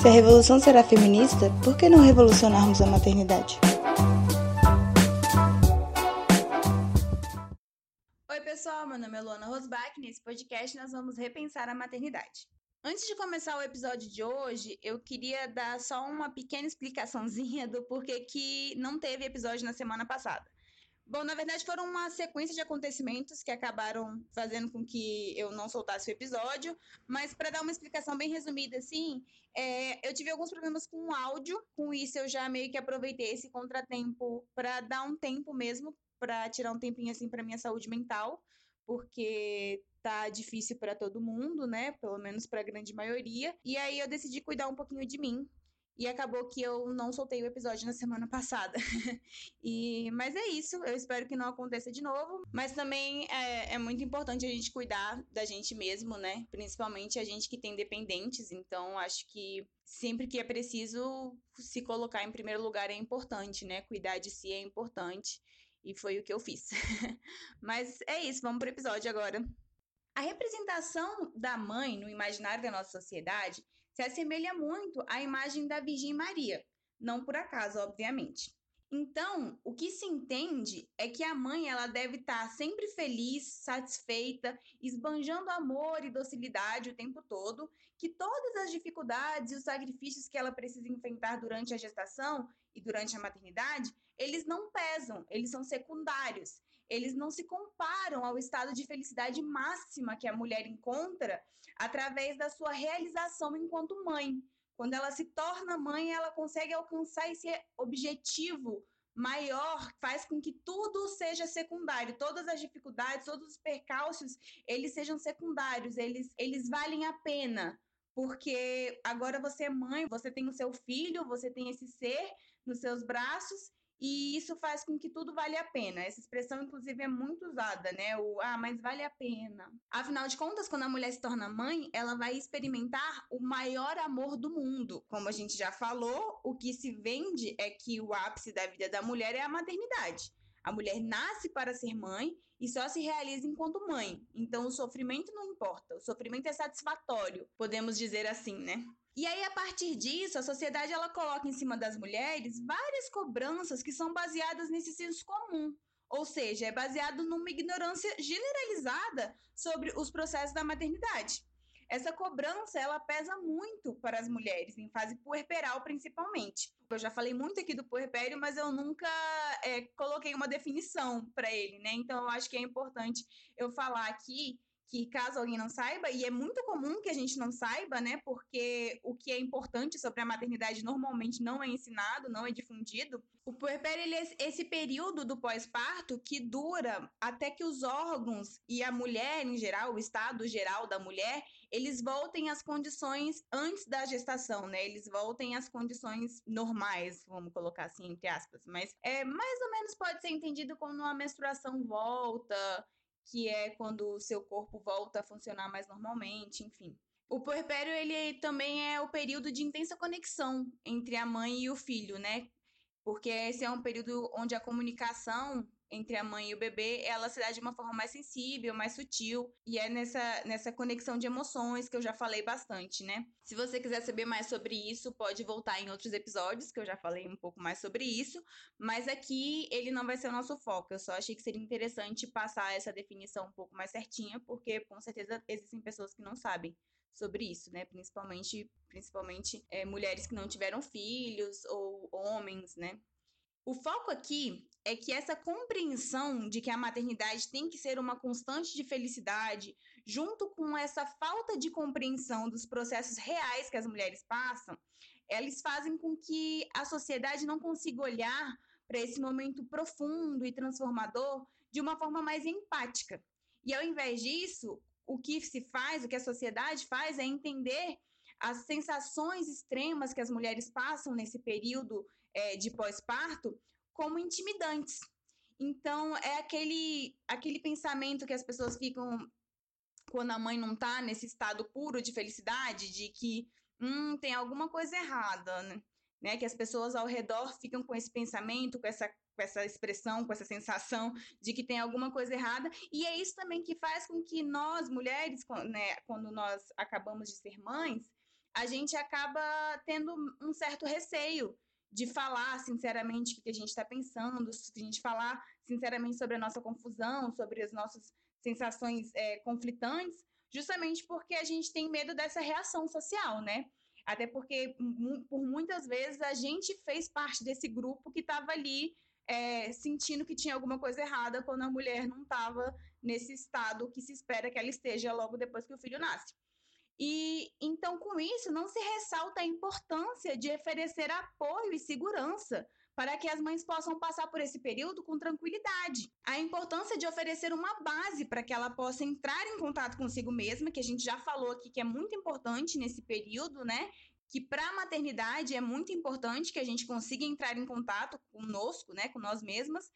Se a revolução será feminista, por que não revolucionarmos a maternidade? Oi pessoal, meu nome é Luana Rosbach e nesse podcast nós vamos repensar a maternidade. Antes de começar o episódio de hoje, eu queria dar só uma pequena explicaçãozinha do porquê que não teve episódio na semana passada. Bom, na verdade foram uma sequência de acontecimentos que acabaram fazendo com que eu não soltasse o episódio, mas para dar uma explicação bem resumida assim, eu tive alguns problemas com o áudio, com isso eu já meio que aproveitei esse contratempo para dar um tempo mesmo, para tirar um tempinho assim para minha saúde mental, porque tá difícil para todo mundo, né? Pelo menos para a grande maioria. E aí eu decidi cuidar um pouquinho de mim. E acabou que eu não soltei o episódio na semana passada. Mas é isso, eu espero que não aconteça de novo. Mas também é muito importante a gente cuidar da gente mesmo, né? Principalmente a gente que tem dependentes. Então, acho que sempre que é preciso se colocar em primeiro lugar é importante, né? Cuidar de si é importante. E foi o que eu fiz. Mas é isso, vamos pro episódio agora. A representação da mãe no imaginário da nossa sociedade se assemelha muito à imagem da Virgem Maria, não por acaso, obviamente. Então, o que se entende é que a mãe ela deve estar sempre feliz, satisfeita, esbanjando amor e docilidade o tempo todo, que todas as dificuldades e os sacrifícios que ela precisa enfrentar durante a gestação e durante a maternidade, eles não pesam, eles são secundários. Eles não se comparam ao estado de felicidade máxima que a mulher encontra através da sua realização enquanto mãe. Quando ela se torna mãe, ela consegue alcançar esse objetivo maior, faz com que tudo seja secundário, todas as dificuldades, todos os percalços, eles sejam secundários, eles valem a pena, porque agora você é mãe, você tem o seu filho, você tem esse ser nos seus braços, e isso faz com que tudo vale a pena. Essa expressão, inclusive, é muito usada, né? Mas vale a pena. Afinal de contas, quando a mulher se torna mãe, ela vai experimentar o maior amor do mundo. Como a gente já falou, o que se vende é que o ápice da vida da mulher é a maternidade. A mulher nasce para ser mãe e só se realiza enquanto mãe. Então, o sofrimento não importa. O sofrimento é satisfatório, podemos dizer assim, né? E aí, a partir disso, a sociedade ela coloca em cima das mulheres várias cobranças que são baseadas nesse senso comum. Ou seja, é baseado numa ignorância generalizada sobre os processos da maternidade. Essa cobrança, ela pesa muito para as mulheres, em fase puerperal principalmente. Eu já falei muito aqui do puerpério, mas eu nunca coloquei uma definição para ele, né? Então, eu acho que é importante eu falar aqui que caso alguém não saiba, e é muito comum que a gente não saiba, né? Porque o que é importante sobre a maternidade normalmente não é ensinado, não é difundido. O puerpério, ele é esse período do pós-parto que dura até que os órgãos e a mulher em geral, o estado geral da mulher, eles voltem às condições antes da gestação, né? Eles voltem às condições normais, vamos colocar assim, entre aspas. Mas mais ou menos pode ser entendido como uma menstruação volta, que é quando o seu corpo volta a funcionar mais normalmente, enfim. O puerpério, ele também é o período de intensa conexão entre a mãe e o filho, né? Porque esse é um período onde a comunicação entre a mãe e o bebê, ela se dá de uma forma mais sensível, mais sutil, e é nessa conexão de emoções que eu já falei bastante, né? Se você quiser saber mais sobre isso, pode voltar em outros episódios, que eu já falei um pouco mais sobre isso, mas aqui ele não vai ser o nosso foco, eu só achei que seria interessante passar essa definição um pouco mais certinha, porque com certeza existem pessoas que não sabem sobre isso, né? Principalmente mulheres que não tiveram filhos ou homens, né? O foco aqui é que essa compreensão de que a maternidade tem que ser uma constante de felicidade, junto com essa falta de compreensão dos processos reais que as mulheres passam, elas fazem com que a sociedade não consiga olhar para esse momento profundo e transformador de uma forma mais empática. E ao invés disso, o que se faz, o que a sociedade faz é entender as sensações extremas que as mulheres passam nesse período de pós-parto como intimidantes. Então, é aquele pensamento que as pessoas ficam quando a mãe não tá nesse estado puro de felicidade, de que tem alguma coisa errada, né? Que as pessoas ao redor ficam com esse pensamento, com essa expressão, com essa sensação de que tem alguma coisa errada, e é isso também que faz com que nós, mulheres, né, quando nós acabamos de ser mães, a gente acaba tendo um certo receio de falar sinceramente o que a gente está pensando, de a gente falar sinceramente sobre a nossa confusão, sobre as nossas sensações conflitantes, justamente porque a gente tem medo dessa reação social, né? Até porque, por muitas vezes, a gente fez parte desse grupo que estava ali sentindo que tinha alguma coisa errada quando a mulher não estava nesse estado que se espera que ela esteja logo depois que o filho nasce. E então, com isso, não se ressalta a importância de oferecer apoio e segurança para que as mães possam passar por esse período com tranquilidade. A importância de oferecer uma base para que ela possa entrar em contato consigo mesma, que a gente já falou aqui que é muito importante nesse período, né? Que para a maternidade é muito importante que a gente consiga entrar em contato conosco, né, com nós mesmas,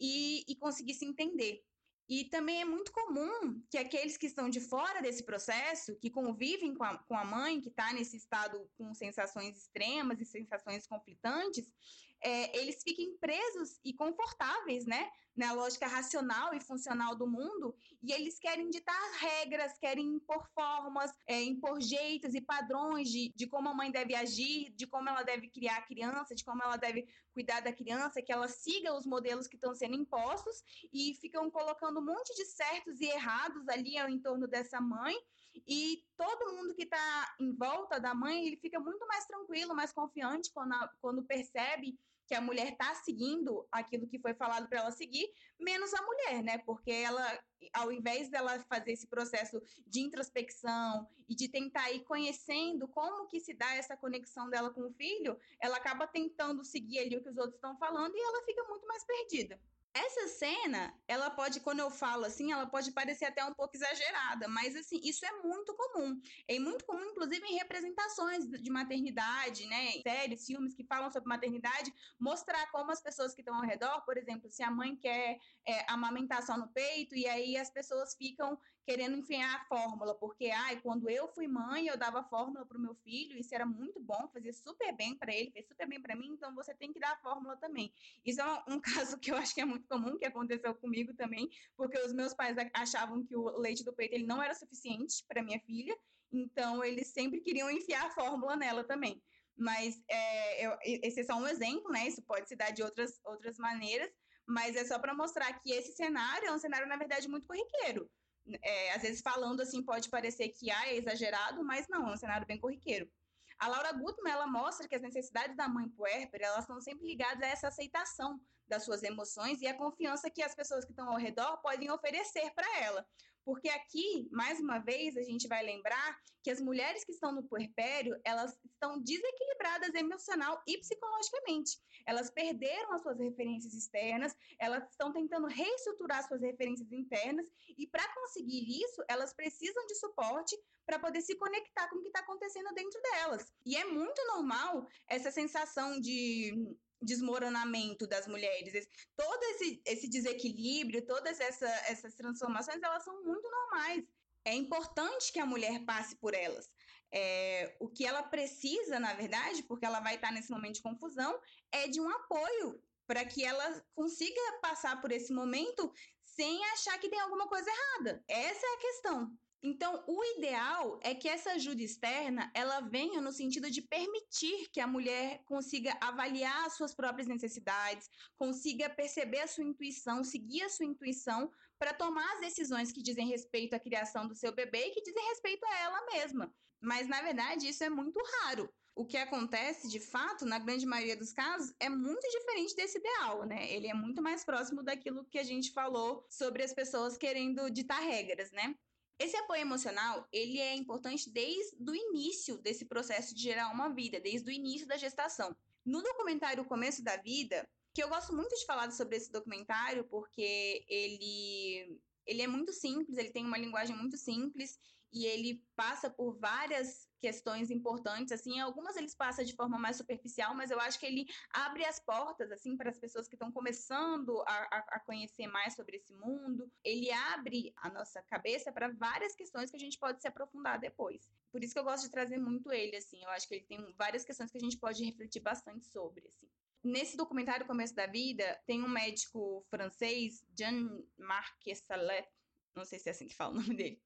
e conseguir se entender. E também é muito comum que aqueles que estão de fora desse processo, que convivem com a mãe, que está nesse estado com sensações extremas e sensações conflitantes, eles fiquem presos e confortáveis, né, na lógica racional e funcional do mundo, e eles querem ditar regras, querem impor formas, impor jeitos e padrões de como a mãe deve agir, de como ela deve criar a criança, de como ela deve cuidar da criança, que ela siga os modelos que estão sendo impostos, e ficam colocando um monte de certos e errados ali ao entorno dessa mãe, e todo mundo que está em volta da mãe, ele fica muito mais tranquilo, mais confiante quando percebe que a mulher está seguindo aquilo que foi falado para ela seguir, menos a mulher, né? Porque ela, ao invés dela fazer esse processo de introspecção e de tentar ir conhecendo como que se dá essa conexão dela com o filho, ela acaba tentando seguir ali o que os outros estão falando e ela fica muito mais perdida. Essa cena, ela pode, quando eu falo assim, ela pode parecer até um pouco exagerada, mas assim, isso é muito comum. É muito comum, inclusive, em representações de maternidade, né? Séries, filmes que falam sobre maternidade, mostrar como as pessoas que estão ao redor, por exemplo, se a mãe quer amamentação no peito, e aí as pessoas ficam querendo enfiar a fórmula, porque quando eu fui mãe, eu dava fórmula para o meu filho, isso era muito bom, fazia super bem para ele, fez super bem para mim, então você tem que dar a fórmula também. Isso é um caso que eu acho que é muito comum, que aconteceu comigo também, porque os meus pais achavam que o leite do peito ele não era suficiente para minha filha, então eles sempre queriam enfiar a fórmula nela também. Mas esse é só um exemplo, né? Isso pode se dar de outras maneiras, mas é só para mostrar que esse cenário é um cenário, na verdade, muito corriqueiro. Às vezes, falando assim, pode parecer que é exagerado, mas não, é um cenário bem corriqueiro. A Laura Gutman, ela mostra que as necessidades da mãe puérpera, elas estão sempre ligadas a essa aceitação das suas emoções e a confiança que as pessoas que estão ao redor podem oferecer para ela. Porque aqui, mais uma vez, a gente vai lembrar que as mulheres que estão no puerpério, elas estão desequilibradas emocional e psicologicamente. Elas perderam as suas referências externas, elas estão tentando reestruturar suas referências internas, e para conseguir isso, elas precisam de suporte para poder se conectar com o que está acontecendo dentro delas. E é muito normal essa sensação de desmoronamento das mulheres. Todo esse desequilíbrio, todas essas transformações, elas são muito normais. É importante que a mulher passe por elas. O que ela precisa, na verdade, porque ela vai estar nesse momento de confusão, é de um apoio para que ela consiga passar por esse momento sem achar que tem alguma coisa errada. Essa é a questão. Então, o ideal é que essa ajuda externa, ela venha no sentido de permitir que a mulher consiga avaliar as suas próprias necessidades, consiga perceber a sua intuição, seguir a sua intuição para tomar as decisões que dizem respeito à criação do seu bebê e que dizem respeito a ela mesma. Mas, na verdade, isso é muito raro. O que acontece, de fato, na grande maioria dos casos, é muito diferente desse ideal, né? Ele é muito mais próximo daquilo que a gente falou sobre as pessoas querendo ditar regras, né? Esse apoio emocional, ele é importante desde o início desse processo de gerar uma vida, desde o início da gestação. No documentário O Começo da Vida, que eu gosto muito de falar sobre esse documentário, porque ele é muito simples, ele tem uma linguagem muito simples e ele passa por várias questões importantes, assim, algumas eles passam de forma mais superficial, mas eu acho que ele abre as portas, assim, para as pessoas que estão começando a conhecer mais sobre esse mundo, ele abre a nossa cabeça para várias questões que a gente pode se aprofundar depois. Por isso que eu gosto de trazer muito ele, assim, eu acho que ele tem várias questões que a gente pode refletir bastante sobre, assim. Nesse documentário Começo da Vida, tem um médico francês, Jean-Marc Sallet, não sei se é assim que fala o nome dele,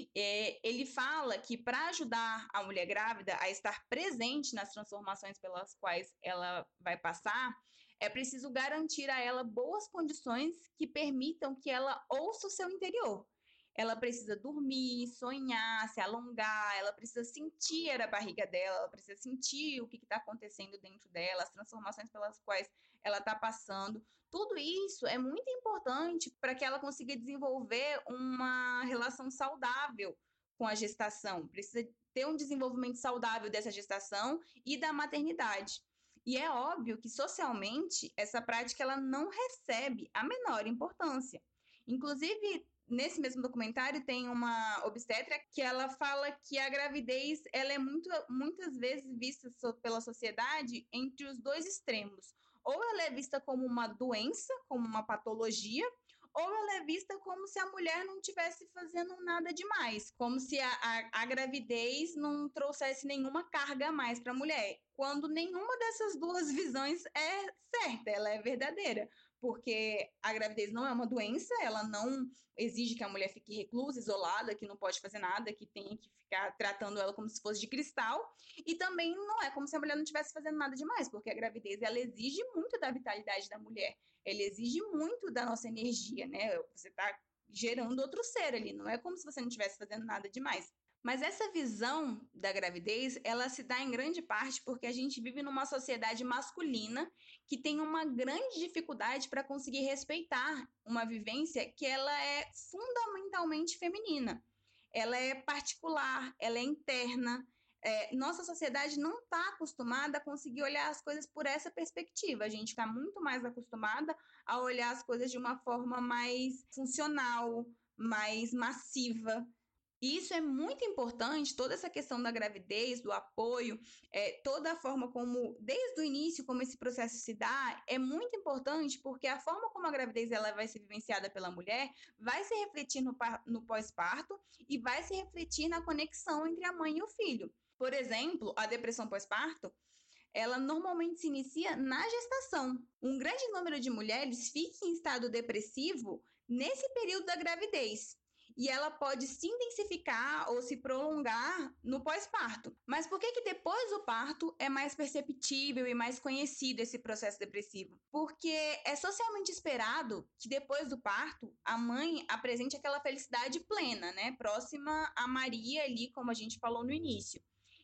ele fala que para ajudar a mulher grávida a estar presente nas transformações pelas quais ela vai passar, é preciso garantir a ela boas condições que permitam que ela ouça o seu interior. Ela precisa dormir, sonhar, se alongar, ela precisa sentir a barriga dela, ela precisa sentir o que está acontecendo dentro dela, as transformações pelas quais ela está passando. Tudo isso é muito importante para que ela consiga desenvolver uma relação saudável com a gestação. Precisa ter um desenvolvimento saudável dessa gestação e da maternidade. E é óbvio que socialmente essa prática ela não recebe a menor importância. Inclusive, nesse mesmo documentário tem uma obstetra que ela fala que a gravidez ela é muitas vezes vista pela sociedade entre os dois extremos. Ou ela é vista como uma doença, como uma patologia, ou ela é vista como se a mulher não estivesse fazendo nada demais, como se a gravidez não trouxesse nenhuma carga a mais para a mulher, quando nenhuma dessas duas visões é certa, ela é verdadeira, porque a gravidez não é uma doença, ela não exige que a mulher fique reclusa, isolada, que não pode fazer nada, que tenha que ficar tratando ela como se fosse de cristal, e também não é como se a mulher não estivesse fazendo nada demais, porque a gravidez ela exige muito da vitalidade da mulher, ela exige muito da nossa energia, né? Você está gerando outro ser ali, não é como se você não estivesse fazendo nada demais. Mas essa visão da gravidez, ela se dá em grande parte porque a gente vive numa sociedade masculina que tem uma grande dificuldade para conseguir respeitar uma vivência que ela é fundamentalmente feminina. Ela é particular, ela é interna. Nossa sociedade não está acostumada a conseguir olhar as coisas por essa perspectiva. A gente está muito mais acostumada a olhar as coisas de uma forma mais funcional, mais massiva. E isso é muito importante, toda essa questão da gravidez, do apoio, toda a forma como, desde o início, como esse processo se dá, é muito importante porque a forma como a gravidez ela vai ser vivenciada pela mulher vai se refletir no pós-parto e vai se refletir na conexão entre a mãe e o filho. Por exemplo, a depressão pós-parto, ela normalmente se inicia na gestação. Um grande número de mulheres fica em estado depressivo nesse período da gravidez. E ela pode se intensificar ou se prolongar no pós-parto. Mas por que que depois do parto é mais perceptível e mais conhecido esse processo depressivo? Porque é socialmente esperado que depois do parto a mãe apresente aquela felicidade plena, né? Próxima a Maria ali, como a gente falou no início.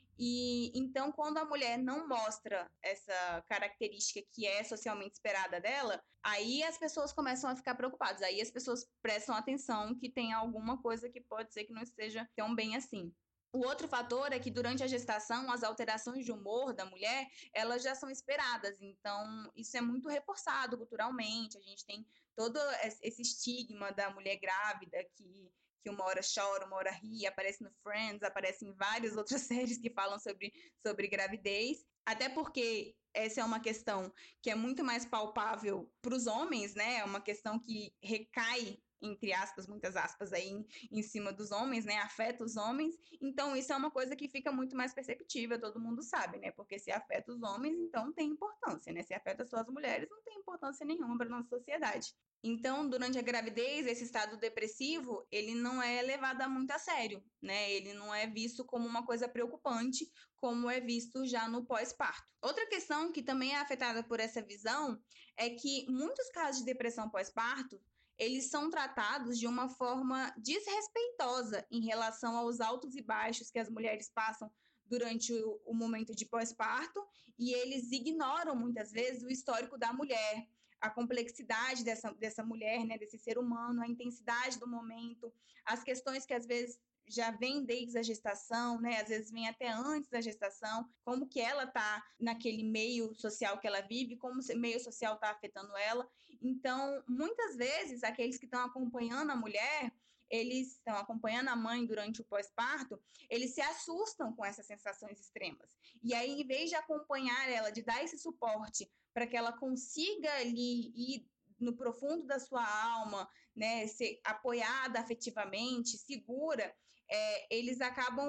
E então, quando a mulher não mostra essa característica que é socialmente esperada dela, aí as pessoas começam a ficar preocupadas. Aí as pessoas prestam atenção que tem alguma coisa que pode ser que não esteja tão bem assim. O outro fator é que durante a gestação, as alterações de humor da mulher, elas já são esperadas. Então, isso é muito reforçado culturalmente. A gente tem todo esse estigma da mulher grávida que uma hora chora, uma hora ri, aparece no Friends, aparece em várias outras séries que falam sobre gravidez. Até porque essa é uma questão que é muito mais palpável para os homens, né? É uma questão que recai entre aspas, muitas aspas aí em cima dos homens, né? Afeta os homens. Então, isso é uma coisa que fica muito mais perceptível, todo mundo sabe, né? Porque se afeta os homens, então tem importância, né? Se afeta só as mulheres, não tem importância nenhuma para nossa sociedade. Então, durante a gravidez, esse estado depressivo, ele não é levado muito a sério, né? Ele não é visto como uma coisa preocupante, como é visto já no pós-parto. Outra questão que também é afetada por essa visão é que muitos casos de depressão pós-parto, eles são tratados de uma forma desrespeitosa em relação aos altos e baixos que as mulheres passam durante o momento de pós-parto, e eles ignoram muitas vezes o histórico da mulher, a complexidade dessa mulher, né, desse ser humano, a intensidade do momento, as questões que às vezes já vem desde a gestação, né? Às vezes vem até antes da gestação, como que ela tá naquele meio social que ela vive, como o meio social está afetando ela. Então, muitas vezes, aqueles que estão acompanhando a mulher, eles estão acompanhando a mãe durante o pós-parto, eles se assustam com essas sensações extremas. E aí, em vez de acompanhar ela, de dar esse suporte para que ela consiga ali ir no profundo da sua alma, né, ser apoiada afetivamente, segura, eles acabam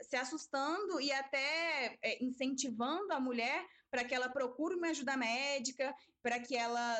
se assustando e até incentivando a mulher para que ela procure uma ajuda médica, para que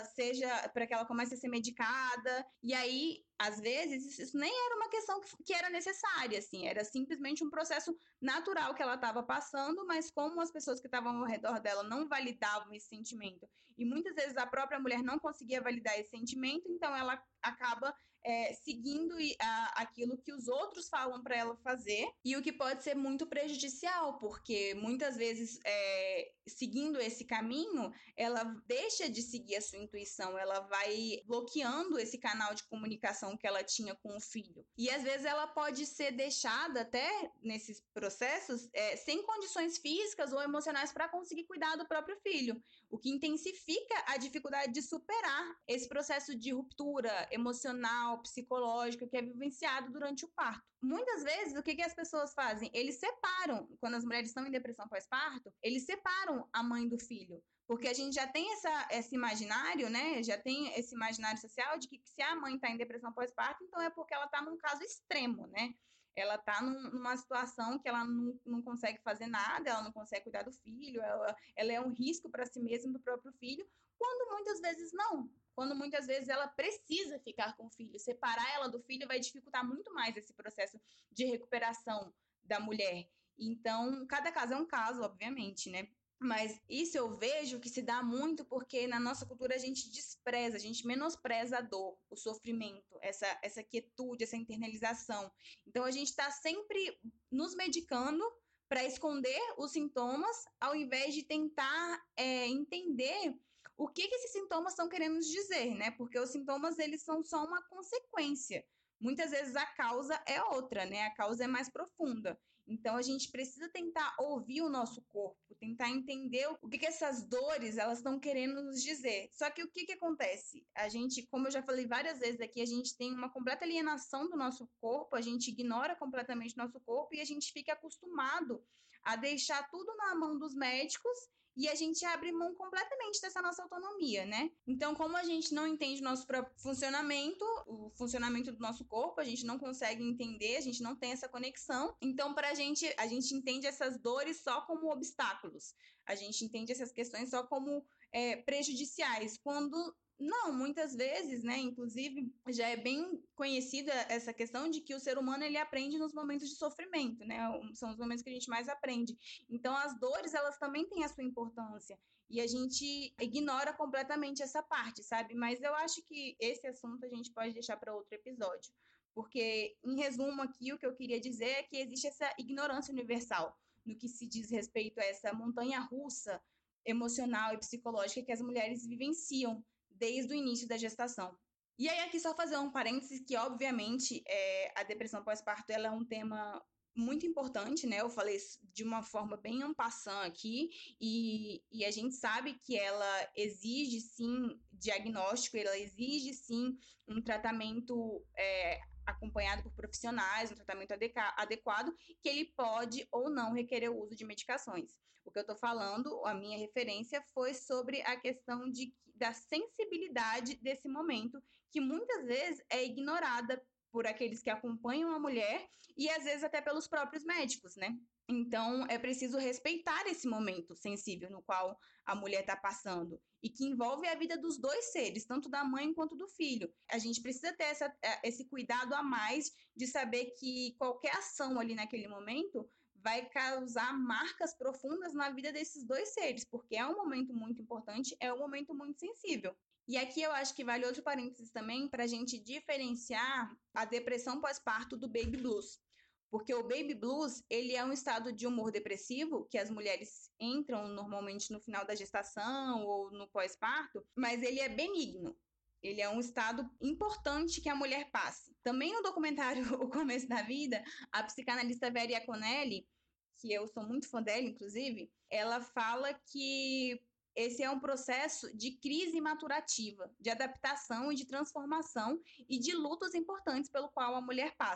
ela comece a ser medicada. E aí, às vezes, isso nem era uma questão que era necessária, assim, era simplesmente um processo natural que ela estava passando, mas como as pessoas que estavam ao redor dela não validavam esse sentimento, e muitas vezes a própria mulher não conseguia validar esse sentimento, então ela acaba seguindo aquilo que os outros falam para ela fazer, e o que pode ser muito prejudicial, porque muitas vezes, seguindo esse caminho, ela deixa de seguir a sua intuição, ela vai bloqueando esse canal de comunicação que ela tinha com o filho. E às vezes ela pode ser deixada até nesses processos sem condições físicas ou emocionais para conseguir cuidar do próprio filho, o que intensifica a dificuldade de superar esse processo de ruptura emocional, psicológica que é vivenciado durante o parto. Muitas vezes, o que as pessoas fazem? Eles separam, quando as mulheres estão em depressão pós-parto, eles separam a mãe do filho. Porque a gente já tem esse imaginário, né? Já tem esse imaginário social de que se a mãe está em depressão pós-parto, então é porque ela está num caso extremo, né? Ela está numa situação que ela não consegue fazer nada, ela não consegue cuidar do filho, ela é um risco para si mesma e para o próprio filho, quando muitas vezes não. Quando muitas vezes ela precisa ficar com o filho. Separar ela do filho vai dificultar muito mais esse processo de recuperação da mulher. Então, cada caso é um caso, obviamente, né? Mas isso eu vejo que se dá muito porque na nossa cultura a gente despreza, a gente menospreza a dor, o sofrimento, essa quietude, essa internalização. Então a gente está sempre nos medicando para esconder os sintomas, ao invés de tentar entender o que esses sintomas estão querendo nos dizer, né? Porque os sintomas eles são só uma consequência. Muitas vezes a causa é outra, né? A causa é mais profunda. Então a gente precisa tentar ouvir o nosso corpo, tentar entender o que essas dores elas estão querendo nos dizer. Só que o que acontece? A gente, como eu já falei várias vezes aqui, a gente tem uma completa alienação do nosso corpo, a gente ignora completamente o nosso corpo e a gente fica acostumado a deixar tudo na mão dos médicos e a gente abre mão completamente dessa nossa autonomia, né? Então, como a gente não entende o nosso próprio funcionamento, o funcionamento do nosso corpo, a gente não consegue entender, a gente não tem essa conexão. Então, a gente entende essas dores só como obstáculos. A gente entende essas questões só como prejudiciais, quando não, muitas vezes, né? Inclusive, já é bem conhecida essa questão de que o ser humano ele aprende nos momentos de sofrimento, né? São os momentos que a gente mais aprende. Então, as dores, elas também têm a sua importância. E a gente ignora completamente essa parte, sabe? Mas eu acho que esse assunto a gente pode deixar para outro episódio. Porque, em resumo aqui, o que eu queria dizer é que existe essa ignorância universal no que se diz respeito a essa montanha-russa emocional e psicológica que as mulheres vivenciam desde o início da gestação. E aí, aqui só fazer um parênteses que, obviamente, a depressão pós-parto ela é um tema muito importante, né? Eu falei de uma forma bem en passant aqui, e a gente sabe que ela exige, sim, diagnóstico, ela exige, sim, um tratamento acompanhado por profissionais, um tratamento adequado, que ele pode ou não requerer o uso de medicações. O que eu estou falando, a minha referência foi sobre a questão da sensibilidade desse momento, que muitas vezes é ignorada por aqueles que acompanham a mulher e às vezes até pelos próprios médicos, né? Então é preciso respeitar esse momento sensível no qual a mulher está passando e que envolve a vida dos dois seres, tanto da mãe quanto do filho. A gente precisa ter esse cuidado a mais de saber que qualquer ação ali naquele momento vai causar marcas profundas na vida desses dois seres, porque é um momento muito importante, é um momento muito sensível. E aqui eu acho que vale outro parênteses também para a gente diferenciar a depressão pós-parto do baby blues. Porque o baby blues, ele é um estado de humor depressivo que as mulheres entram normalmente no final da gestação ou no pós-parto, mas ele é benigno. Ele é um estado importante que a mulher passe. Também no documentário O Começo da Vida, a psicanalista Vera Iaconelli, que eu sou muito fã dela, inclusive, ela fala que esse é um processo de crise maturativa, de adaptação e de transformação e de lutas importantes pelo qual a mulher passa.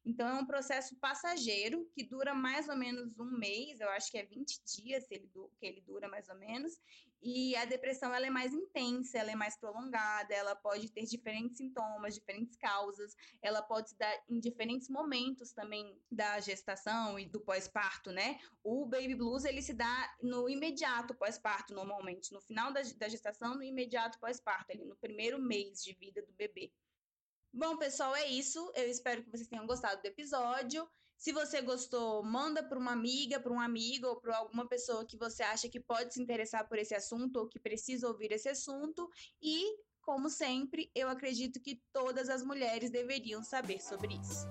Então, é um processo passageiro que dura mais ou menos um mês, eu acho que é 20 dias que ele dura mais ou menos, e a depressão ela é mais intensa, ela é mais prolongada, ela pode ter diferentes sintomas, diferentes causas, ela pode se dar em diferentes momentos também da gestação e do pós-parto, né? O baby blues, ele se dá no imediato pós-parto, normalmente, no final da gestação, no imediato pós-parto, ali no primeiro mês de vida do bebê. Bom, pessoal, é isso. Eu espero que vocês tenham gostado do episódio. Se você gostou, manda para uma amiga, para um amigo ou para alguma pessoa que você acha que pode se interessar por esse assunto ou que precisa ouvir esse assunto. E, como sempre, eu acredito que todas as mulheres deveriam saber sobre isso.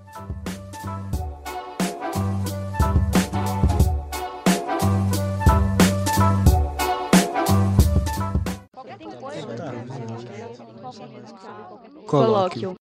Colóquio.